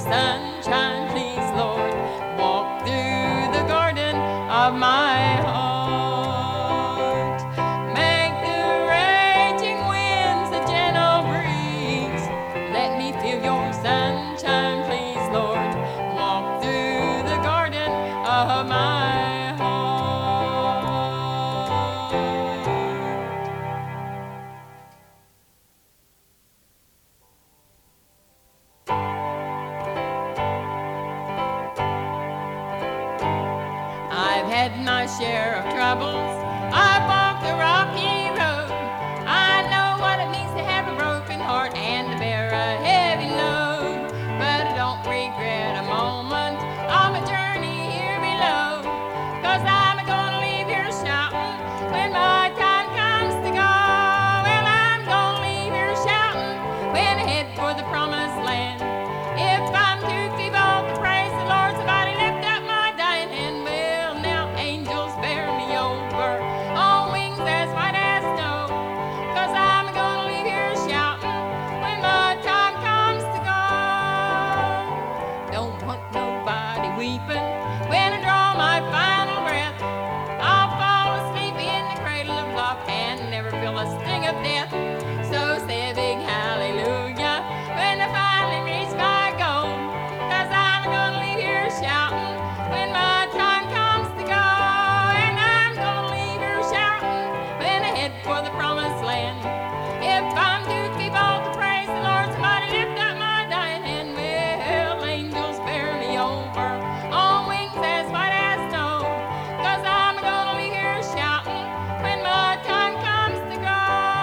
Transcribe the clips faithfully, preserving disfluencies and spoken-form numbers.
sunshine, please, Lord. Walk through the garden of my heart. Make the raging winds a gentle breeze. Let me feel your sunshine, please, Lord. Walk through the garden of my heart. I've had my share of troubles. I've walked the rocky road. I know what it means to have a broken heart and to bear a heavy load. But I don't regret a moment of my journey here below. Cause I'm gonna leave here shouting when my time comes to go. Well, I'm gonna leave here shouting when I head for the promised land. If I'm too feeble to praise the Lord, somebody lift up my dying hand. Well, now angels bear me over on wings as white as snow. Cause I'm gonna leave here shouting when my time comes to go. Don't want nobody weeping when I draw my final breath. I'll fall asleep in the cradle of love and never feel a sting of death. So say a big hallelujah when I finally reach my goal. Cause I'm gonna leave here shouting when my time comes to go. And I'm gonna leave here shouting when I head for the promised land. If I'm too feeble to praise the Lord, somebody lift up my dying hand. Well, angels bear me over on wings as white as snow. Cause I'm gonna leave here shouting when my time comes to go.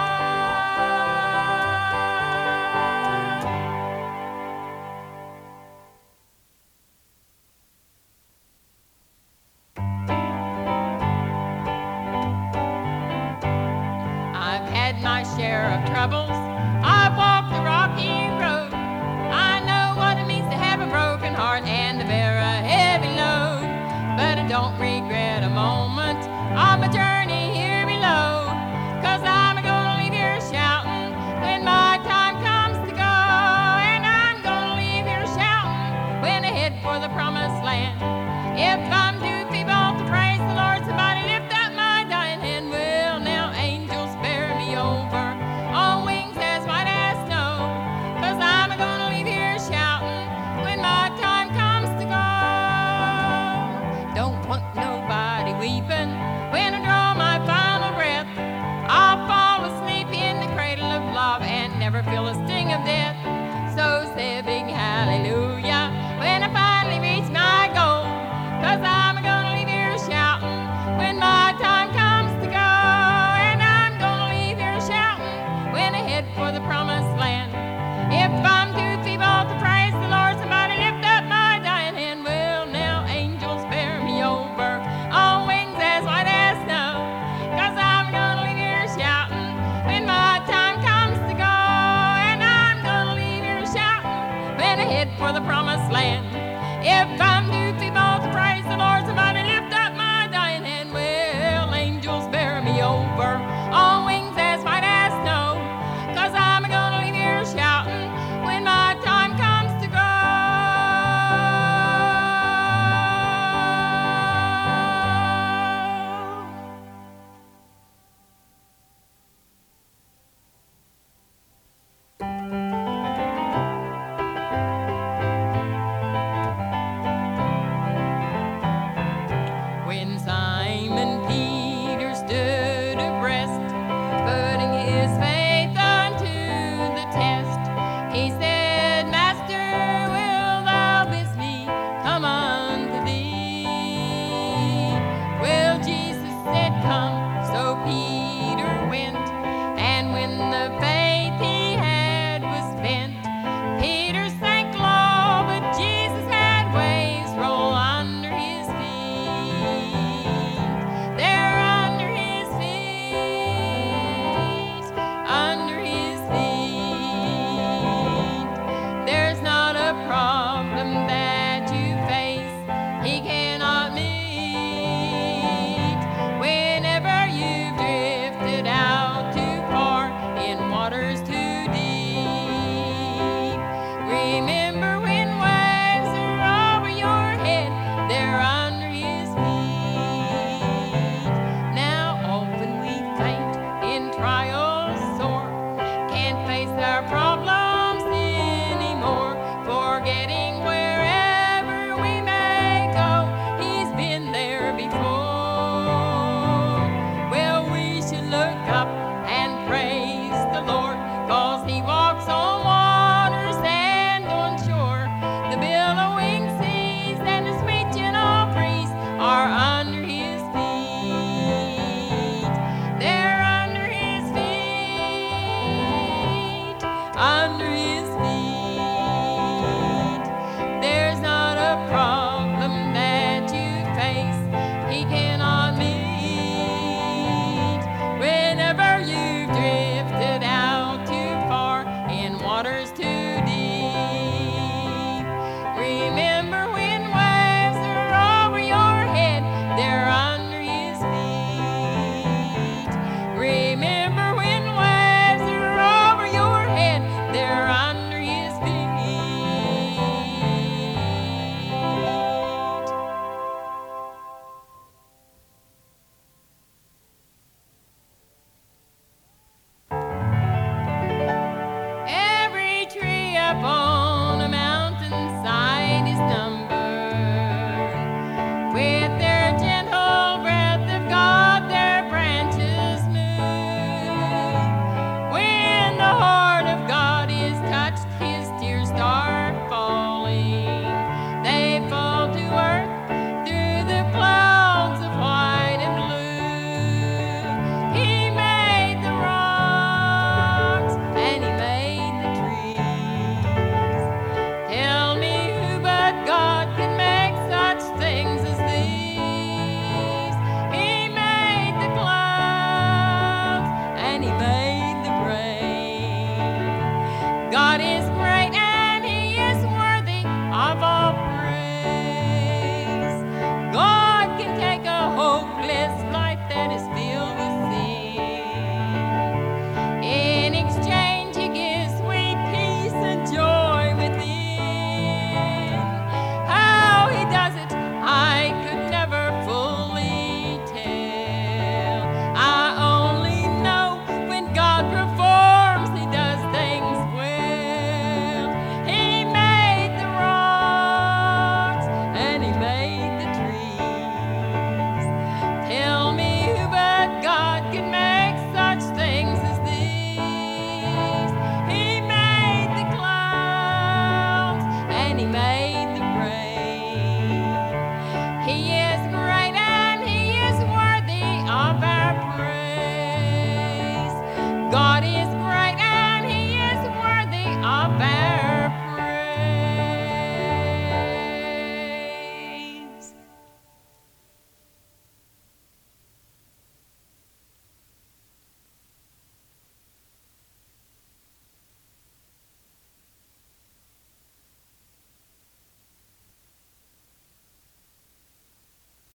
I've had my share of troubles. I've walked the rocky road. I know what it means to have a broken heart and to bear a heavy load. But I don't regret a moment of my journey here below. Cause I'm gonna leave here shouting when my time comes to go. And I'm gonna leave here shouting when I head for the promised land. If I'm too feeble to praise the Lord, somebody lift up my dying hand. Well, now angels bear me over on wings as white as snow. Cause I'm gonna leave here shouting when my time comes to go. Don't want nobody weeping when I draw my final breath. I'll fall asleep in the cradle of love and never feel a sting of death. So say a big hallelujah when I finally reach my goal. Cause I'm gonna leave here shouting when my time comes to go. And I'm gonna leave here shouting when I head for the promised land. If I'm too feeble to praise the Lord, somebody lift up my dying hand. Well, now angels bear me over on wings as white as snow. Cause I'm gonna leave here shouting when my time comes to go. And I'm gonna leave here shouting when I head for the promised land. If I'm too feeble